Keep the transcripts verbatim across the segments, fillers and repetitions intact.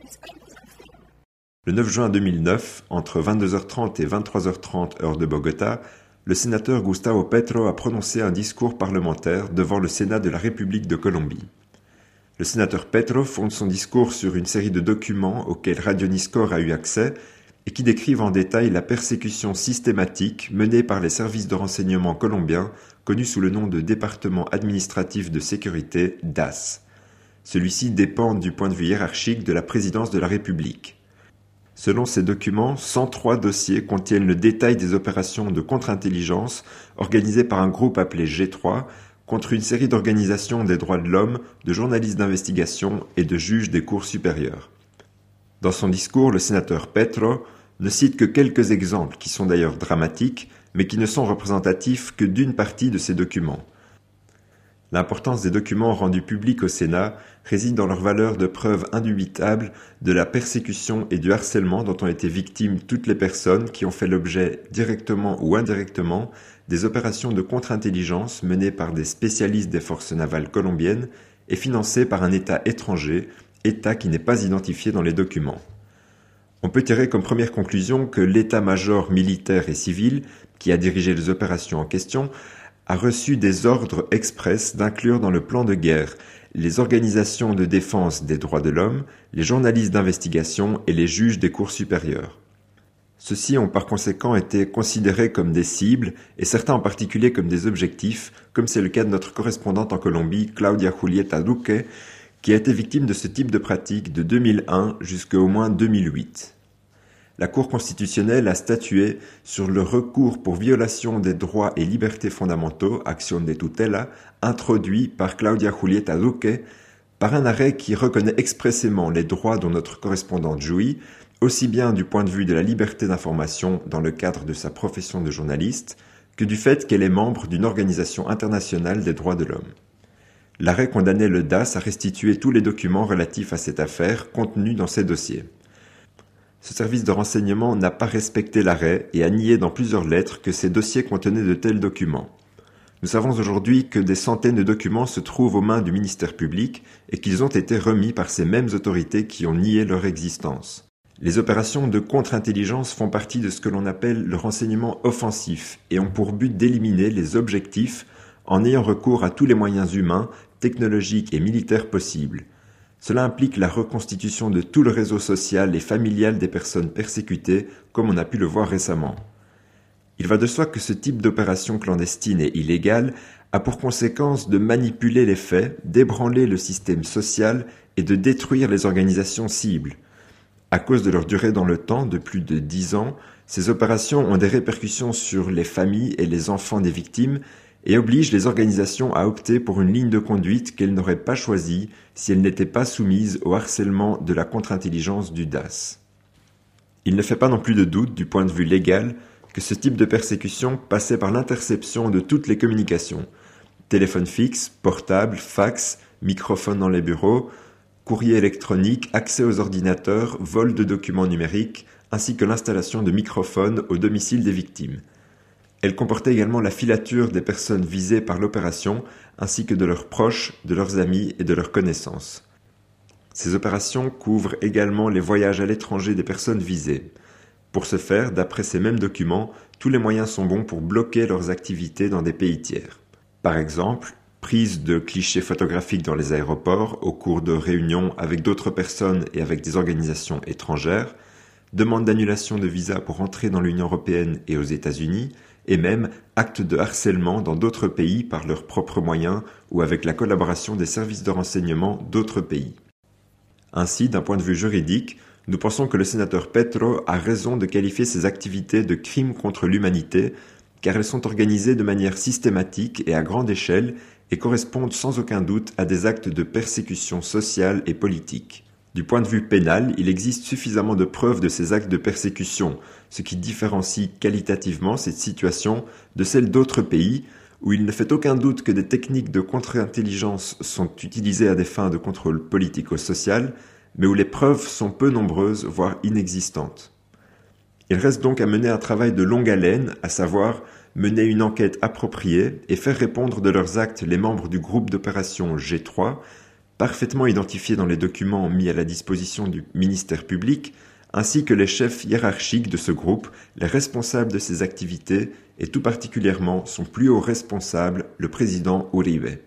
Le neuf juin deux mille neuf, entre vingt-deux heures trente et vingt-trois heures trente heure de Bogota, le sénateur Gustavo Petro a prononcé un discours parlementaire devant le Sénat de la République de Colombie. Le sénateur Petro fonde son discours sur une série de documents auxquels Radioniscore a eu accès et qui décrivent en détail la persécution systématique menée par les services de renseignement colombiens connus sous le nom de Département administratif de sécurité D A S. Celui-ci dépend du point de vue hiérarchique de la présidence de la République. Selon ces documents, cent trois dossiers contiennent le détail des opérations de contre-intelligence organisées par un groupe appelé G trois contre une série d'organisations des droits de l'homme, de journalistes d'investigation et de juges des cours supérieures. Dans son discours, le sénateur Petro ne cite que quelques exemples qui sont d'ailleurs dramatiques, mais qui ne sont représentatifs que d'une partie de ces documents. L'importance des documents rendus publics au Sénat réside dans leur valeur de preuve indubitable de la persécution et du harcèlement dont ont été victimes toutes les personnes qui ont fait l'objet, directement ou indirectement, des opérations de contre-intelligence menées par des spécialistes des forces navales colombiennes et financées par un État étranger, État qui n'est pas identifié dans les documents. On peut tirer comme première conclusion que l'état-major militaire et civil, qui a dirigé les opérations en question, a reçu des ordres express d'inclure dans le plan de guerre les organisations de défense des droits de l'homme, les journalistes d'investigation et les juges des cours supérieures. Ceux-ci ont par conséquent été considérés comme des cibles et certains en particulier comme des objectifs, comme c'est le cas de notre correspondante en Colombie, Claudia Julieta Duque, qui a été victime de ce type de pratique de deux mille un jusqu'à au moins deux mille huit. La Cour constitutionnelle a statué sur le recours pour violation des droits et libertés fondamentaux, Acción de Tutela, introduit par Claudia Julieta Duque, par un arrêt qui reconnaît expressément les droits dont notre correspondante jouit, aussi bien du point de vue de la liberté d'information dans le cadre de sa profession de journaliste, que du fait qu'elle est membre d'une organisation internationale des droits de l'homme. L'arrêt condamnait le D A S à restituer tous les documents relatifs à cette affaire contenus dans ces dossiers. Ce service de renseignement n'a pas respecté l'arrêt et a nié dans plusieurs lettres que ces dossiers contenaient de tels documents. Nous savons aujourd'hui que des centaines de documents se trouvent aux mains du ministère public et qu'ils ont été remis par ces mêmes autorités qui ont nié leur existence. Les opérations de contre-intelligence font partie de ce que l'on appelle le renseignement offensif et ont pour but d'éliminer les objectifs en ayant recours à tous les moyens humains, technologiques et militaires possibles. Cela implique la reconstitution de tout le réseau social et familial des personnes persécutées, comme on a pu le voir récemment. Il va de soi que ce type d'opération clandestine et illégale a pour conséquence de manipuler les faits, d'ébranler le système social et de détruire les organisations cibles. À cause de leur durée dans le temps, de plus de dix ans, ces opérations ont des répercussions sur les familles et les enfants des victimes et obligent les organisations à opter pour une ligne de conduite qu'elles n'auraient pas choisie si elles n'étaient pas soumises au harcèlement de la contre-intelligence du D A S. Il ne fait pas non plus de doute, du point de vue légal, que ce type de persécution passait par l'interception de toutes les communications, téléphone fixe, portable, fax, microphone dans les bureaux, courrier électronique, accès aux ordinateurs, vol de documents numériques, ainsi que l'installation de microphones au domicile des victimes. Elle comportait également la filature des personnes visées par l'opération, ainsi que de leurs proches, de leurs amis et de leurs connaissances. Ces opérations couvrent également les voyages à l'étranger des personnes visées. Pour ce faire, d'après ces mêmes documents, tous les moyens sont bons pour bloquer leurs activités dans des pays tiers. Par exemple, prise de clichés photographiques dans les aéroports au cours de réunions avec d'autres personnes et avec des organisations étrangères, demande d'annulation de visa pour entrer dans l'Union européenne et aux États-Unis, et même actes de harcèlement dans d'autres pays par leurs propres moyens ou avec la collaboration des services de renseignement d'autres pays. Ainsi, d'un point de vue juridique, nous pensons que le sénateur Petro a raison de qualifier ces activités de crimes contre l'humanité, car elles sont organisées de manière systématique et à grande échelle et correspondent sans aucun doute à des actes de persécution sociale et politique. Du point de vue pénal, il existe suffisamment de preuves de ces actes de persécution, ce qui différencie qualitativement cette situation de celle d'autres pays où il ne fait aucun doute que des techniques de contre-intelligence sont utilisées à des fins de contrôle politico-social, mais où les preuves sont peu nombreuses, voire inexistantes. Il reste donc à mener un travail de longue haleine, à savoir mener une enquête appropriée et faire répondre de leurs actes les membres du groupe d'opération G trois, parfaitement identifiés dans les documents mis à la disposition du ministère public, ainsi que les chefs hiérarchiques de ce groupe, les responsables de ces activités et tout particulièrement son plus haut responsable, le président Uribe.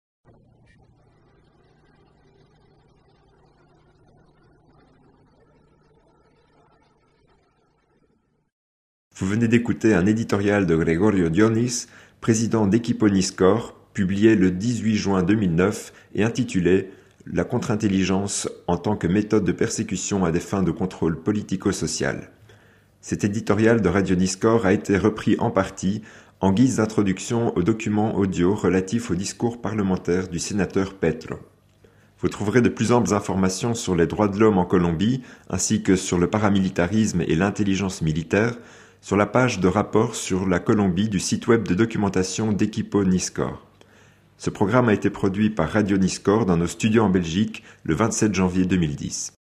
Vous venez d'écouter un éditorial de Gregorio Dionis, président d'Equipo Niscor, publié le dix-huit juin deux mille neuf et intitulé « La contre-intelligence en tant que méthode de persécution à des fins de contrôle politico-social ». Cet éditorial de Radio Niscor a été repris en partie en guise d'introduction au document audio relatif au discours parlementaire du sénateur Petro. Vous trouverez de plus amples informations sur les droits de l'homme en Colombie, ainsi que sur le paramilitarisme et l'intelligence militaire, sur la page de rapport sur la Colombie du site web de documentation d'Equipo Niscor. Ce programme a été produit par Radio Niscor dans nos studios en Belgique le vingt-sept janvier deux mille dix.